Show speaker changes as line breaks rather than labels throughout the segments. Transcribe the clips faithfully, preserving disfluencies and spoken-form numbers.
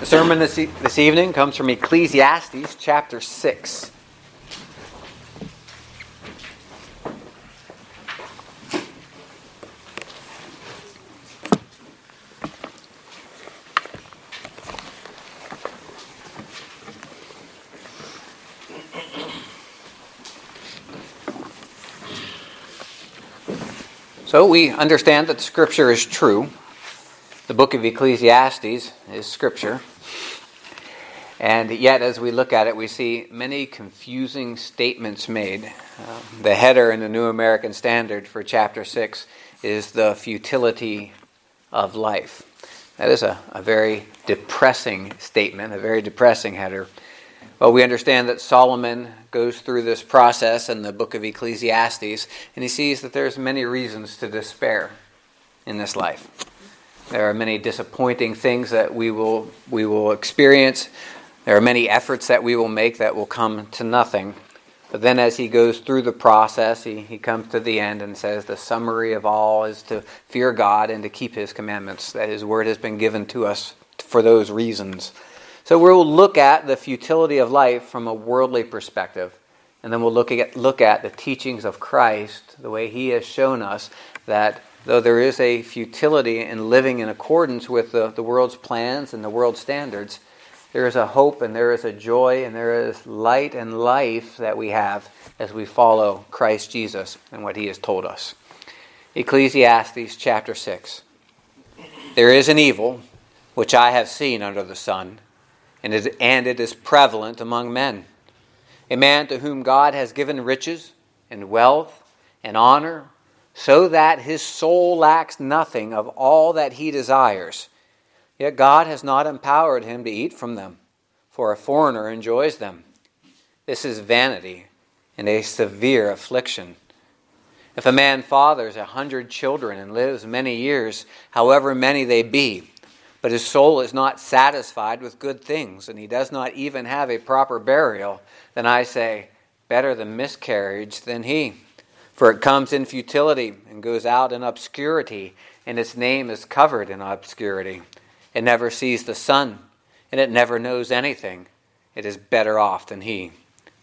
The sermon this, e- this evening comes from Ecclesiastes chapter six. So we understand that Scripture is true. The book of Ecclesiastes is Scripture. And yet, as we look at it, we see many confusing statements made. Uh, the header in the New American Standard for chapter six is the futility of life. That is a, a very depressing statement, a very depressing header. Well, we understand that Solomon goes through this process in the book of Ecclesiastes, and he sees that there's many reasons to despair in this life. There are many disappointing things that we will we will experience. There are many efforts that we will make that will come to nothing. But then as he goes through the process, he, he comes to the end and says the summary of all is to fear God and to keep His commandments, that His word has been given to us for those reasons. So we'll look at the futility of life from a worldly perspective, and then we'll look at look at the teachings of Christ, the way He has shown us that though there is a futility in living in accordance with the, the world's plans and the world's standards, there is a hope and there is a joy and there is light and life that we have as we follow Christ Jesus and what He has told us. Ecclesiastes chapter six. There is an evil which I have seen under the sun, and it, and it is prevalent among men. A man to whom God has given riches and wealth and honor, so that his soul lacks nothing of all that he desires. Yet God has not empowered him to eat from them, for a foreigner enjoys them. This is vanity and a severe affliction. If a man fathers a hundred children and lives many years, however many they be, but his soul is not satisfied with good things, and he does not even have a proper burial, then I say, better the miscarriage than he. For it comes in futility and goes out in obscurity, and its name is covered in obscurity. It never sees the sun, and it never knows anything. It is better off than he.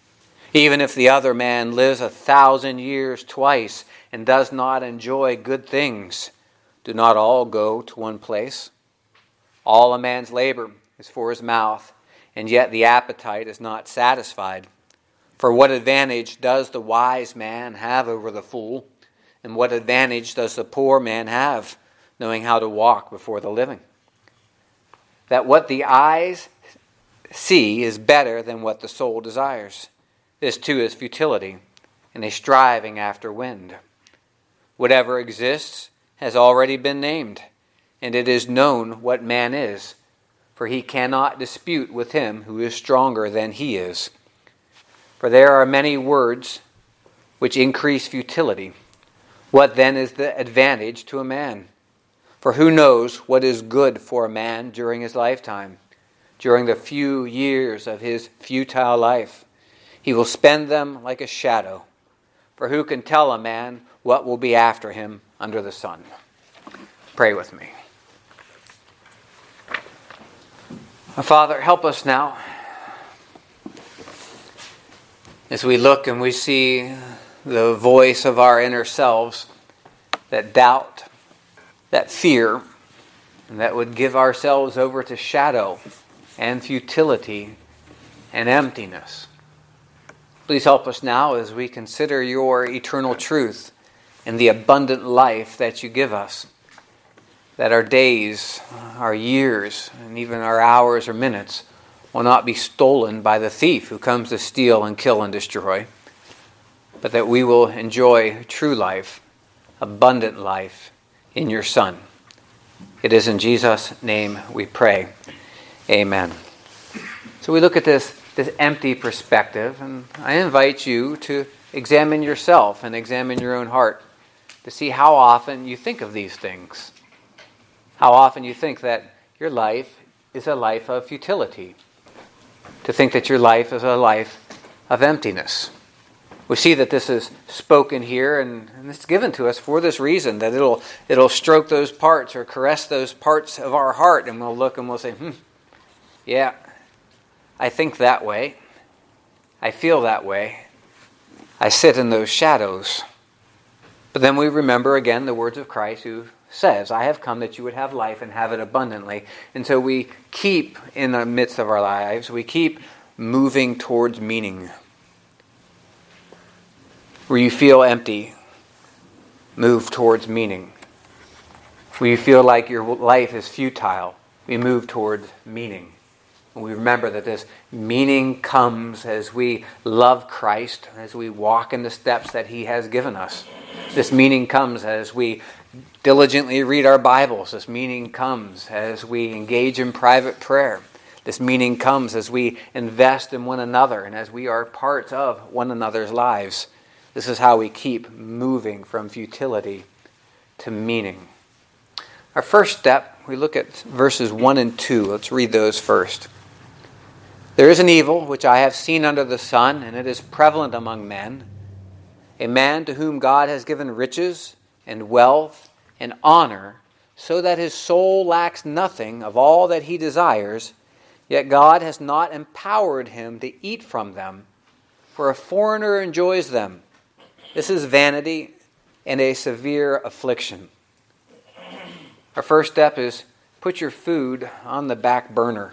Even if the other man lives a thousand years twice and does not enjoy good things, do not all go to one place? All a man's labor is for his mouth, and yet the appetite is not satisfied. For what advantage does the wise man have over the fool? And what advantage does the poor man have, knowing how to walk before the living? That what the eyes see is better than what the soul desires. This too is futility, and a striving after wind. Whatever exists has already been named, and it is known what man is, for he cannot dispute with him who is stronger than he is. For there are many words which increase futility. What then is the advantage to a man? For who knows what is good for a man during his lifetime, during the few years of his futile life? He will spend them like a shadow. For who can tell a man what will be after him under the sun? Pray with me. Father, help us now as we look and we see the voice of our inner selves, that doubt, that fear, and that would give ourselves over to shadow and futility and emptiness. Please help us now as we consider your eternal truth and the abundant life that you give us, that our days, our years, and even our hours or minutes will not be stolen by the thief who comes to steal and kill and destroy, but that we will enjoy true life, abundant life in your Son. It is in Jesus' name we pray. Amen. So we look at this, this empty perspective, and I invite you to examine yourself and examine your own heart to see how often you think of these things. How often you think that your life is a life of futility. To think that your life is a life of emptiness. We see that this is spoken here, and, and it's given to us for this reason, that it'll it'll stroke those parts or caress those parts of our heart, and we'll look and we'll say, hmm, Yeah, I think that way. I feel that way. I sit in those shadows. But then we remember again the words of Christ who says, I have come that you would have life and have it abundantly. And so we keep in the midst of our lives, we keep moving towards meaning. Where you feel empty, move towards meaning. Where you feel like your life is futile, we move towards meaning. And we remember that this meaning comes as we love Christ, as we walk in the steps that He has given us. This meaning comes as we diligently read our Bibles. This meaning comes as we engage in private prayer. This meaning comes as we invest in one another and as we are parts of one another's lives. This is how we keep moving from futility to meaning. Our first step, we look at verses one and two. Let's read those first. There is an evil which I have seen under the sun, and it is prevalent among men. A man to whom God has given riches and wealth and honor, so that his soul lacks nothing of all that he desires, yet God has not empowered him to eat from them, for a foreigner enjoys them. This is vanity and a severe affliction. Our first step is put your food on the back burner.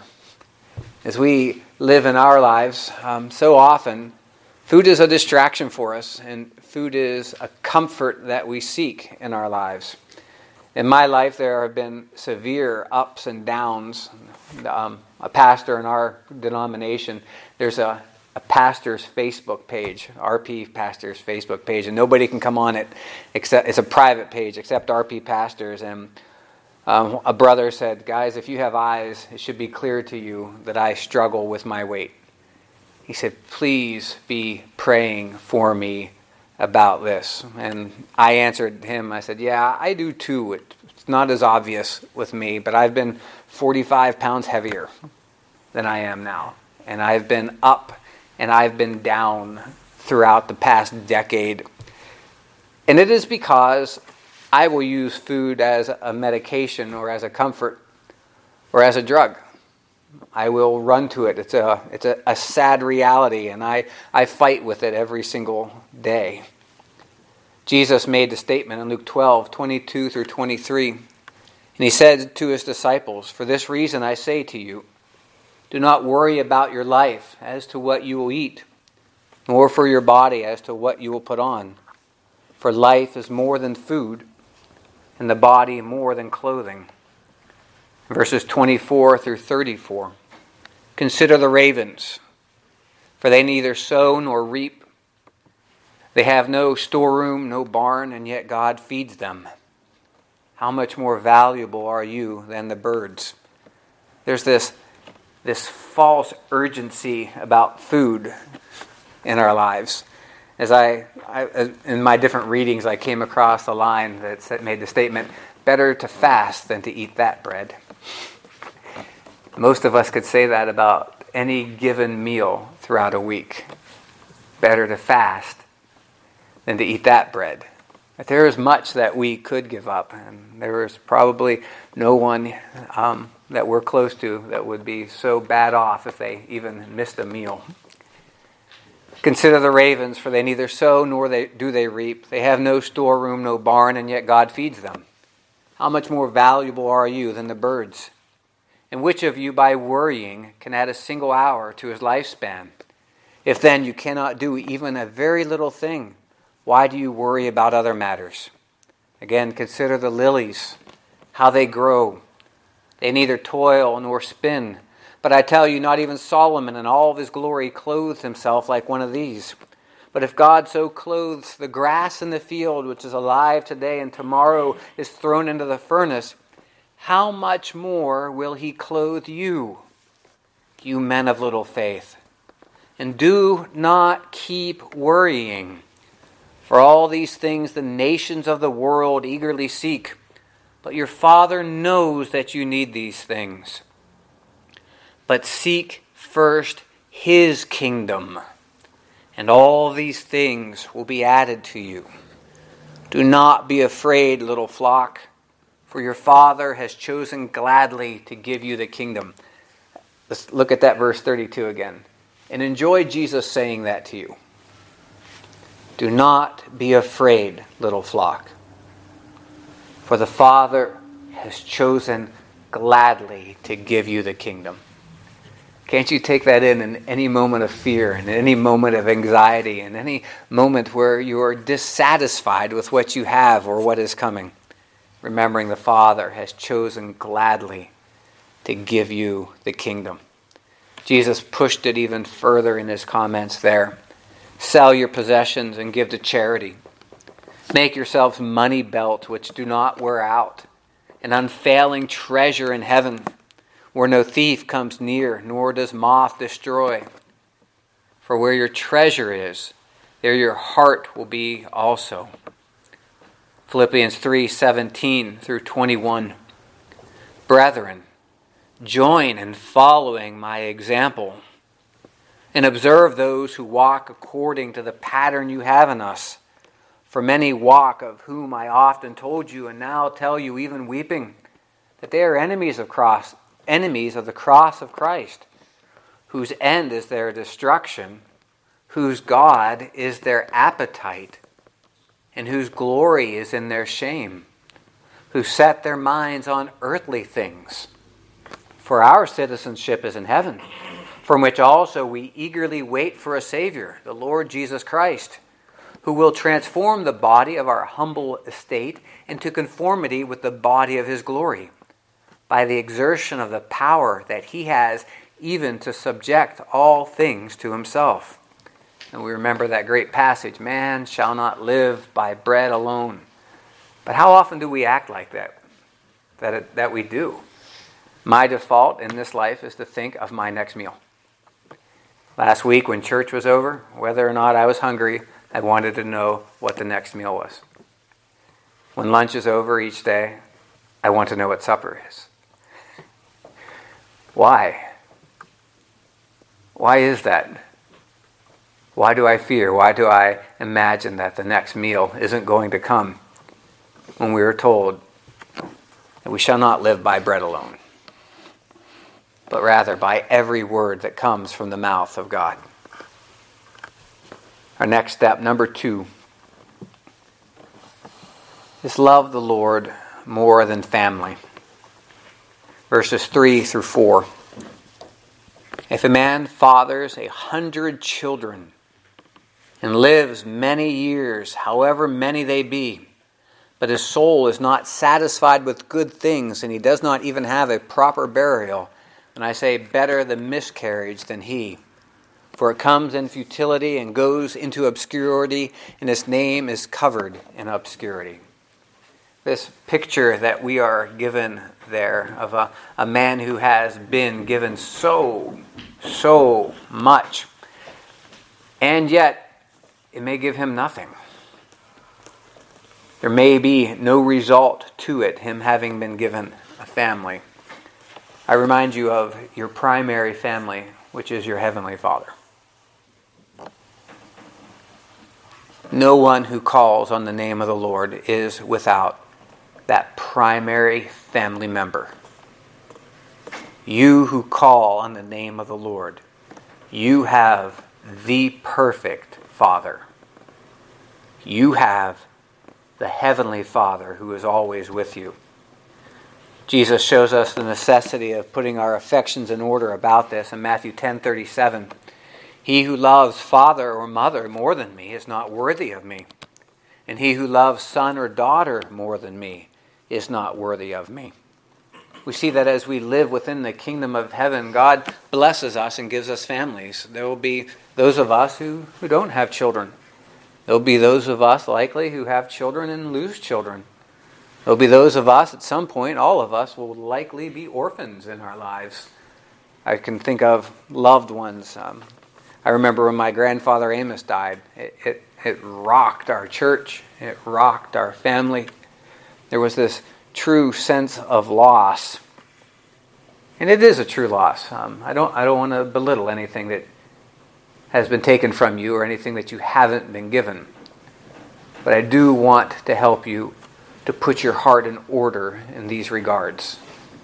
As we live in our lives, um, so often food is a distraction for us, and food is a comfort that we seek in our lives. In my life, there have been severe ups and downs. Um, a pastor in our denomination, there's a, a pastor's Facebook page, R P pastor's Facebook page, and nobody can come on it except it's a private page except R P pastors. And um, a brother said, "Guys, if you have eyes, it should be clear to you that I struggle with my weight." He said, "Please be praying for me about this." And I answered him, I said, "Yeah, I do too. It's not as obvious with me, but I've been forty-five pounds heavier than I am now. And I've been up and I've been down throughout the past decade. And it is because I will use food as a medication or as a comfort or as a drug. I will run to it. It's a it's a, a sad reality, and I, I fight with it every single day." Jesus made the statement in Luke twelve, twenty-two through twenty-three. And He said to His disciples, "For this reason I say to you, do not worry about your life as to what you will eat, nor for your body as to what you will put on. For life is more than food, and the body more than clothing." Verses twenty-four through thirty-four. "Consider the ravens, for they neither sow nor reap. They have no storeroom, no barn, and yet God feeds them. How much more valuable are you than the birds?" There's this, this false urgency about food in our lives. As I, I, in my different readings, I came across a line that made the statement, "Better to fast than to eat that bread." Most of us could say that about any given meal throughout a week. Better to fast than to eat that bread. But there is much that we could give up, and there is probably no one um, that we're close to that would be so bad off if they even missed a meal. "Consider the ravens, for they neither sow nor they, do they reap. They have no storeroom, no barn, and yet God feeds them. How much more valuable are you than the birds? And which of you, by worrying, can add a single hour to his lifespan? If then you cannot do even a very little thing, why do you worry about other matters? Again, consider the lilies, how they grow. They neither toil nor spin. But I tell you, not even Solomon in all of his glory clothed himself like one of these. But if God so clothes the grass in the field, which is alive today and tomorrow is thrown into the furnace, how much more will He clothe you, you men of little faith? And do not keep worrying. For all these things the nations of the world eagerly seek. But your Father knows that you need these things. But seek first His kingdom, and all these things will be added to you. Do not be afraid, little flock, for your Father has chosen gladly to give you the kingdom." Let's look at that verse thirty-two again. And enjoy Jesus saying that to you. Do not be afraid, little flock, for the Father has chosen gladly to give you the kingdom. Can't you take that in in any moment of fear, in any moment of anxiety, in any moment where you are dissatisfied with what you have or what is coming? Remembering the Father has chosen gladly to give you the kingdom. Jesus pushed it even further in his comments there. Sell your possessions and give to charity. Make yourselves money belts which do not wear out, an unfailing treasure in heaven, where no thief comes near, nor does moth destroy. For where your treasure is, there your heart will be also. Philippians three seventeen through twenty-one. Brethren, join in following my example, and observe those who walk according to the pattern you have in us. For many walk, of whom I often told you, and now tell you, even weeping, that they are enemies of cross, enemies of the cross of Christ, whose end is their destruction, whose God is their appetite, and whose glory is in their shame, who set their minds on earthly things. For our citizenship is in heaven, from which also we eagerly wait for a Savior, the Lord Jesus Christ, who will transform the body of our humble estate into conformity with the body of his glory, by the exertion of the power that he has even to subject all things to himself. And we remember that great passage, man shall not live by bread alone. But how often do we act like that? That, it, that we do. My default in this life is to think of my next meal. Last week when church was over, whether or not I was hungry, I wanted to know what the next meal was. When lunch is over each day, I want to know what supper is. Why? Why is that? Why do I fear? Why do I imagine that the next meal isn't going to come when we are told that we shall not live by bread alone, but rather by every word that comes from the mouth of God? Our next step, number two, is love the Lord more than family. Verses three through four. If a man fathers a hundred children and lives many years, however many they be, but his soul is not satisfied with good things, and he does not even have a proper burial, and I say better the miscarriage than he. For it comes in futility and goes into obscurity, and its name is covered in obscurity. This picture that we are given there of a, a man who has been given so, so much, and yet it may give him nothing. There may be no result to it, him having been given a family. I remind you of your primary family, which is your Heavenly Father. No one who calls on the name of the Lord is without that primary family member. You who call on the name of the Lord, you have the perfect Father. You have the Heavenly Father who is always with you. Jesus shows us the necessity of putting our affections in order about this in Matthew ten thirty-seven. He who loves father or mother more than me is not worthy of me, and he who loves son or daughter more than me is not worthy of me. We see that as we live within the kingdom of heaven, God blesses us and gives us families. There will be those of us who, who don't have children. There will be those of us likely who have children and lose children. There will be those of us at some point, all of us will likely be orphans in our lives. I can think of loved ones. Um, I remember when my grandfather Amos died. It, it, it rocked our church. It rocked our family. There was this true sense of loss. And it is a true loss. Um, I don't I don't want to belittle anything that has been taken from you or anything that you haven't been given. But I do want to help you to put your heart in order in these regards.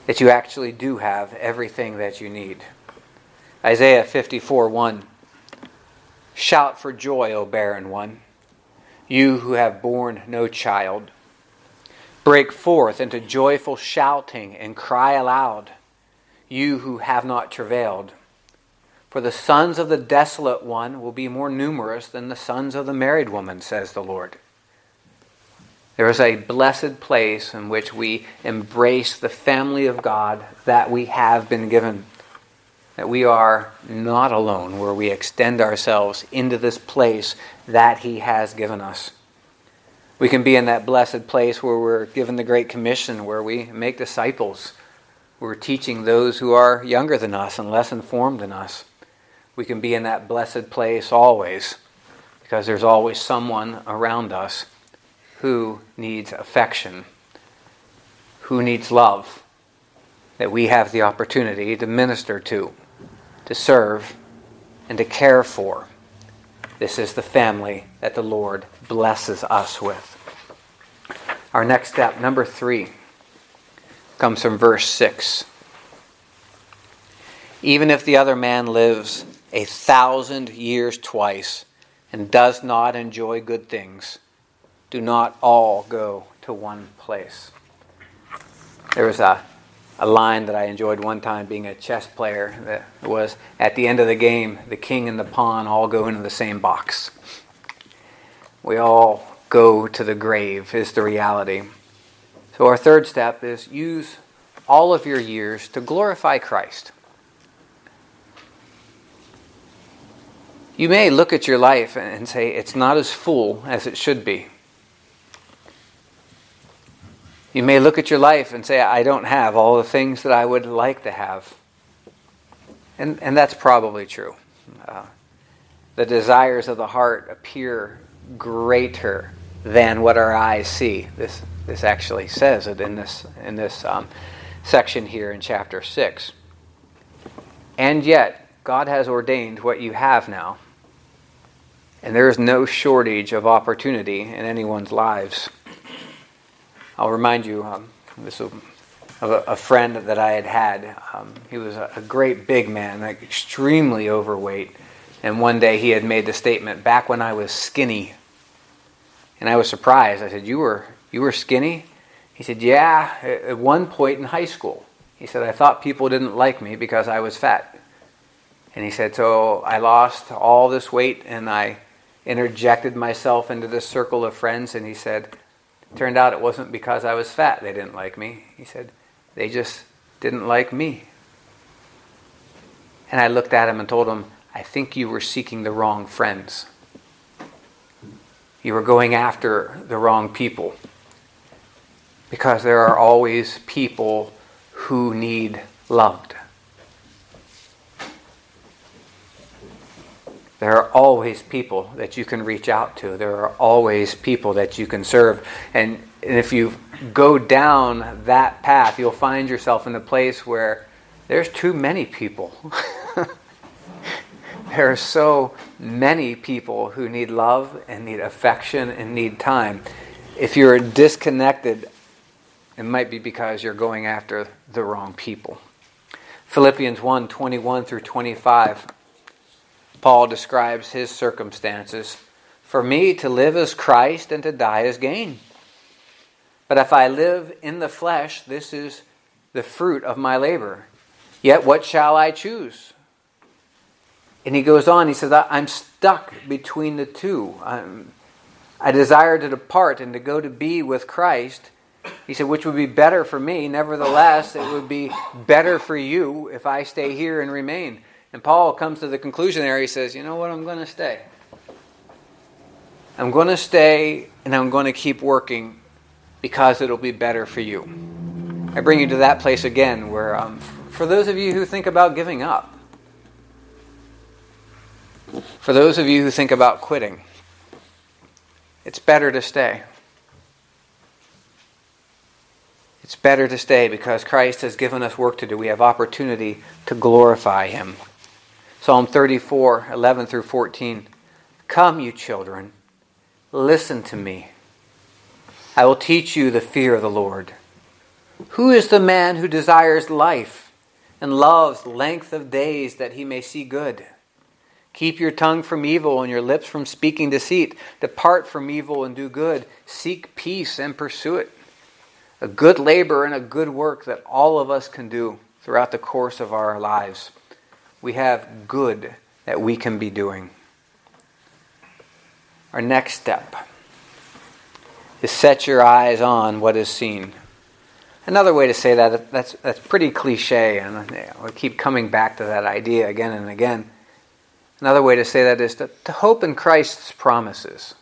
that you actually do have everything that you need. Isaiah fifty-four one. Shout for joy, O barren one, you who have borne no child. Break forth into joyful shouting and cry aloud, you who have not travailed. For the sons of the desolate one will be more numerous than the sons of the married woman, says the Lord. There is a blessed place in which we embrace the family of God that we have been given. That we are not alone, where we extend ourselves into this place that He has given us. We can be in that blessed place where we're given the Great Commission, where we make disciples. We're teaching those who are younger than us and less informed than us. We can be in that blessed place always, because there's always someone around us who needs affection, who needs love, that we have the opportunity to minister to, to serve, and to care for. This is the family that the Lord blesses us with. Our next step, number three, comes from verse six. Even if the other man lives a thousand years twice and does not enjoy good things, do not all go to one place. There was a, a line that I enjoyed one time being a chess player that was, at the end of the game, the king and the pawn all go into the same box. We all go to the grave is the reality. So our third step is use all of your years to glorify Christ. You may look at your life and say it's not as full as it should be. You may look at your life and say, I don't have all the things that I would like to have. And, and that's probably true. Uh, the desires of the heart appear greater than what our eyes see. This this actually says it in this in this um, section here in chapter six. And yet, God has ordained what you have now. And there is no shortage of opportunity in anyone's lives. I'll remind you um, this of a, a friend that I had had. Um, he was a, a great big man, like extremely overweight. And one day he had made the statement, back when I was skinny. And I was surprised. I said, you were you were skinny? He said, yeah, at one point in high school. He said, I thought people didn't like me because I was fat. And he said, so I lost all this weight and I interjected myself into this circle of friends. And he said, turned out it wasn't because I was fat they didn't like me. He said, they just didn't like me. And I looked at him and told him, I think you were seeking the wrong friends. You were going after the wrong people. Because there are always people who need loved. There are always people that you can reach out to. There are always people that you can serve. And, and if you go down that path, you'll find yourself in a place where there's too many people. There are so many people who need love and need affection and need time. If you're disconnected, it might be because you're going after the wrong people. Philippians one, twenty-one through twenty-five. Paul describes his circumstances. For me to live is Christ and to die is gain. But if I live in the flesh, this is the fruit of my labor. Yet what shall I choose? And he goes on, he says, I'm stuck between the two. I'm, I desire to depart and to go to be with Christ. He said, which would be better for me. Nevertheless, it would be better for you if I stay here and remain. And Paul comes to the conclusion there. He says, you know what, I'm going to stay. I'm going to stay and I'm going to keep working because it'll be better for you. I bring you to that place again where um, for those of you who think about giving up, for those of you who think about quitting, it's better to stay. It's better to stay because Christ has given us work to do. We have opportunity to glorify Him. Psalm thirty-four, eleven through fourteen. Come, you children, listen to me. I will teach you the fear of the Lord. Who is the man who desires life and loves length of days that he may see good? Keep your tongue from evil and your lips from speaking deceit. Depart from evil and do good. Seek peace and pursue it. A good labor and a good work that all of us can do throughout the course of our lives. We have good that we can be doing. Our next step is set your eyes on what is seen. Another way to say that, that's that's pretty cliche, and we keep coming back to that idea again and again. Another way to say that is to, to hope in Christ's promises.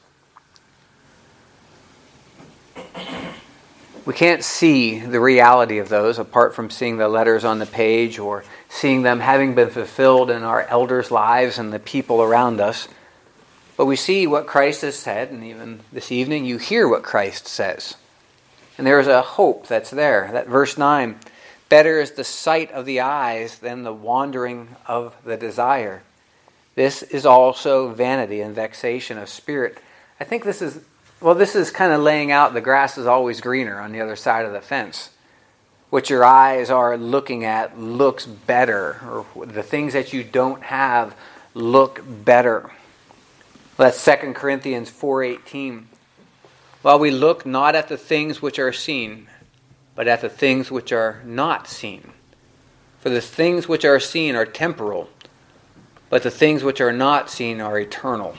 We can't see the reality of those apart from seeing the letters on the page or seeing them having been fulfilled in our elders' lives and the people around us. But we see what Christ has said, and even this evening you hear what Christ says. And there is a hope that's there. That verse nine, better is the sight of the eyes than the wandering of the desire. This is also vanity and vexation of spirit. I think this is, well, this is kind of laying out the grass is always greener on the other side of the fence. What your eyes are looking at looks better, or the things that you don't have look better. That's Second Corinthians four eighteen. While we look not at the things which are seen, but at the things which are not seen. For the things which are seen are temporal, but the things which are not seen are eternal.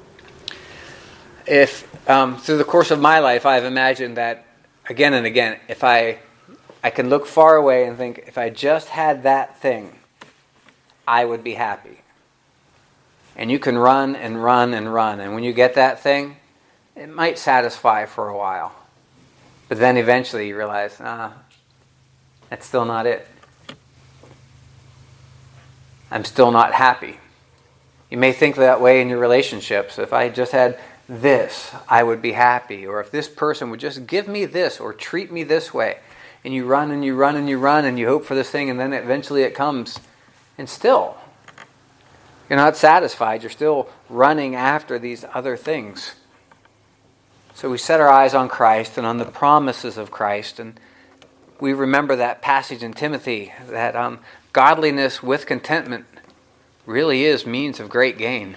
If um, through the course of my life I've imagined that again and again, if I I can look far away and think, if I just had that thing, I would be happy. And you can run and run and run, and when you get that thing, it might satisfy for a while. But then eventually you realize, ah, that's still not it. I'm still not happy. You may think that way in your relationships. If I just had this, I would be happy. Or if this person would just give me this or treat me this way. And you run and you run and you run and you hope for this thing, and then eventually it comes. And still, you're not satisfied. You're still running after these other things. So we set our eyes on Christ and on the promises of Christ, and we remember that passage in Timothy, that um, godliness with contentment really is means of great gain.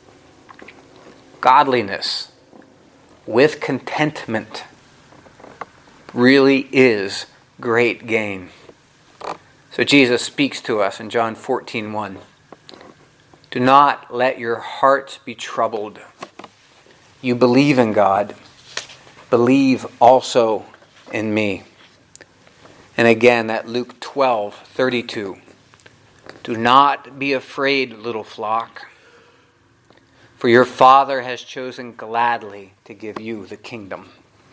Godliness with contentment really is great gain. So Jesus speaks to us in John fourteen one. Do not let your hearts be troubled. You believe in God, believe also in me. And again, that Luke twelve thirty-two. Do not be afraid, little flock, for your Father has chosen gladly to give you the kingdom.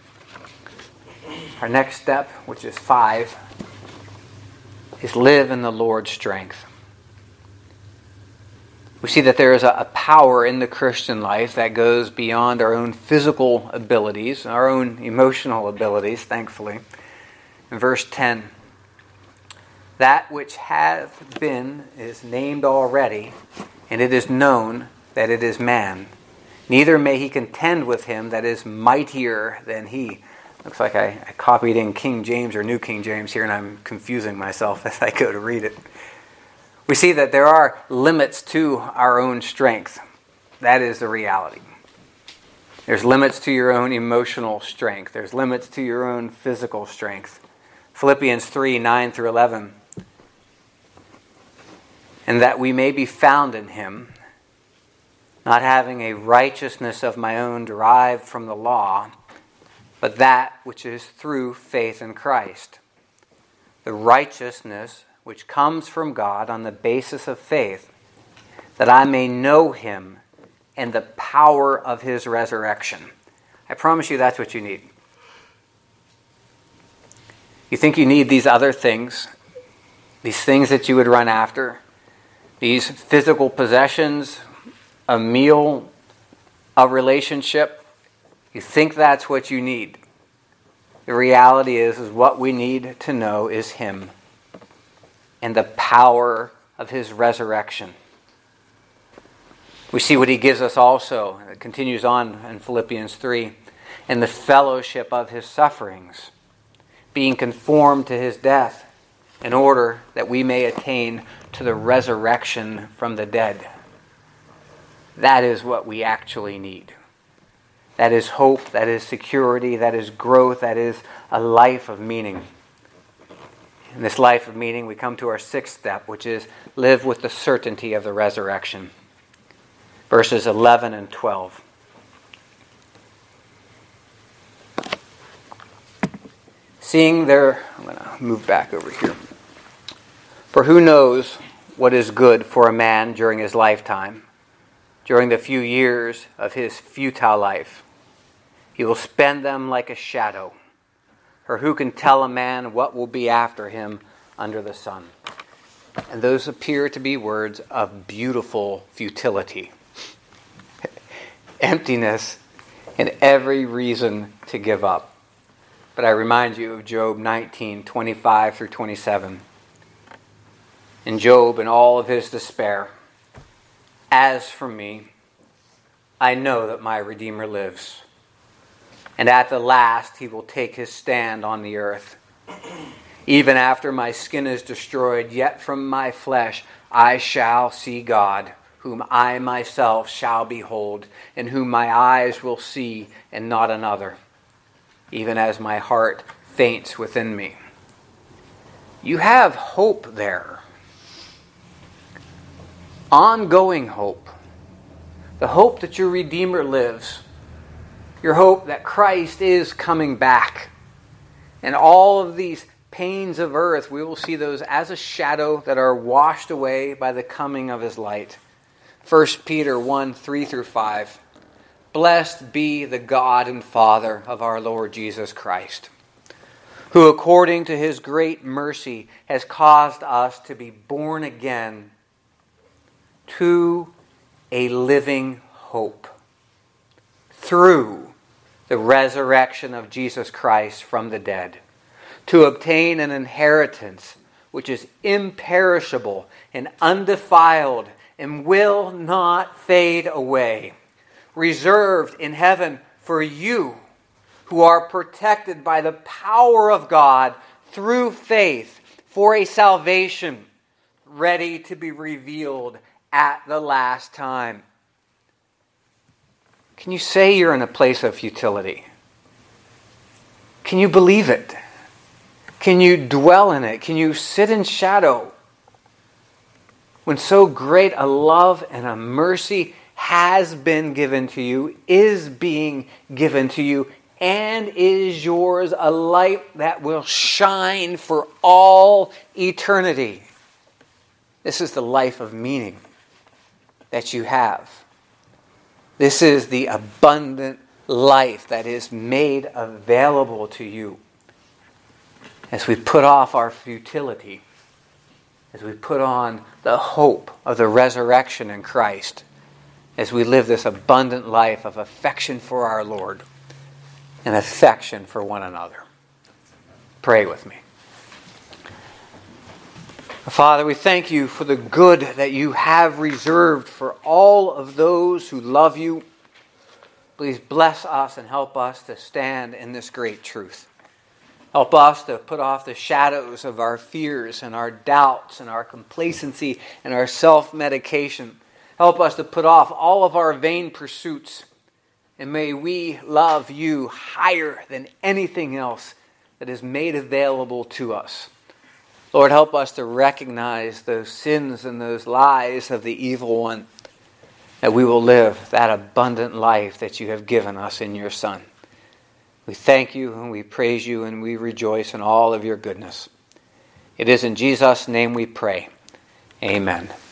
Our next step, which is five, is live in the Lord's strength. We see that there is a power in the Christian life that goes beyond our own physical abilities, our own emotional abilities, thankfully. In verse ten, that which hath been is named already, and it is known that it is man. Neither may he contend with him that is mightier than he. Looks like I, I copied in King James or New King James here, and I'm confusing myself as I go to read it. We see that there are limits to our own strength. That is the reality. There's limits to your own emotional strength. There's limits to your own physical strength. Philippians three, nine through eleven. And that we may be found in him, not having a righteousness of my own derived from the law, but that which is through faith in Christ. The righteousness which comes from God on the basis of faith, that I may know him and the power of his resurrection. I promise you that's what you need. You think you need these other things, these things that you would run after, these physical possessions, a meal, a relationship. You think that's what you need. The reality is, is what we need to know is him and the power of his resurrection. We see what he gives us also. It continues on in Philippians three. In the fellowship of his sufferings, being conformed to his death, in order that we may attain to the resurrection from the dead. That is what we actually need. That is hope, that is security, that is growth, that is a life of meaning. In this life of meaning, we come to our sixth step, which is live with the certainty of the resurrection. Verses eleven and twelve. Seeing there, I'm going to move back over here. For who knows what is good for a man during his lifetime, during the few years of his futile life? He will spend them like a shadow. Or who can tell a man what will be after him under the sun? And those appear to be words of beautiful futility, emptiness, and every reason to give up. But I remind you of Job nineteen, twenty-five through twenty-seven. In Job, in all of his despair, as for me, I know that my Redeemer lives. And at the last he will take his stand on the earth. Even after my skin is destroyed, yet from my flesh I shall see God, whom I myself shall behold, and whom my eyes will see, and not another, even as my heart faints within me. You have hope there. Ongoing hope. The hope that your Redeemer lives. Your hope that Christ is coming back. And all of these pains of earth, we will see those as a shadow that are washed away by the coming of his light. First Peter one, three through five. Blessed be the God and Father of our Lord Jesus Christ, who according to his great mercy has caused us to be born again to a living hope through the resurrection of Jesus Christ from the dead, to obtain an inheritance which is imperishable and undefiled and will not fade away, reserved in heaven for you who are protected by the power of God through faith for a salvation ready to be revealed at the last time. Can you say you're in a place of futility? Can you believe it? Can you dwell in it? Can you sit in shadow when so great a love and a mercy has been given to you, is being given to you, and is yours, a light that will shine for all eternity? This is the life of meaning that you have. This is the abundant life that is made available to you as we put off our futility, as we put on the hope of the resurrection in Christ, as we live this abundant life of affection for our Lord and affection for one another. Pray with me. Father, we thank you for the good that you have reserved for all of those who love you. Please bless us and help us to stand in this great truth. Help us to put off the shadows of our fears and our doubts and our complacency and our self-medication. Help us to put off all of our vain pursuits. And may we love you higher than anything else that is made available to us. Lord, help us to recognize those sins and those lies of the evil one, that we will live that abundant life that you have given us in your Son. We thank you and we praise you and we rejoice in all of your goodness. It is in Jesus' name we pray. Amen.